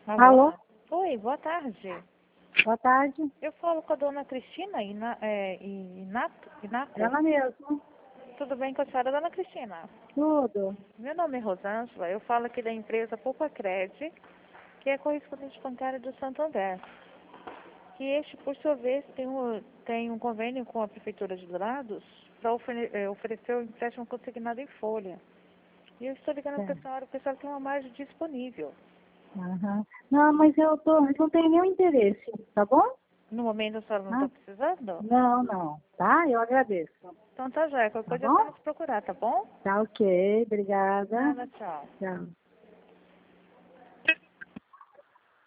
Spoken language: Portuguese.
Alô? Oi, boa tarde. Boa tarde. Eu falo com a dona Cristina Inato. Ela mesma. Tudo bem com a senhora, dona Cristina? Tudo. Meu nome é Rosângela, eu falo aqui da empresa Poupacred, que é correspondente bancária do Santander. Que este, por sua vez, tem um convênio com a Prefeitura de Dourados para oferecer o empréstimo consignado em folha. E eu estou ligando para a senhora porque a senhora tem uma margem disponível. Aham. Não, mas eu não tenho nenhum interesse, tá bom? No momento a senhora não está Ah, precisando? não. Tá? Eu agradeço. Então tá, já. Qualquer Tá coisa é só bom? nos procurar, tá bom? Tá ok. Obrigada. Nada, tchau. Tchau.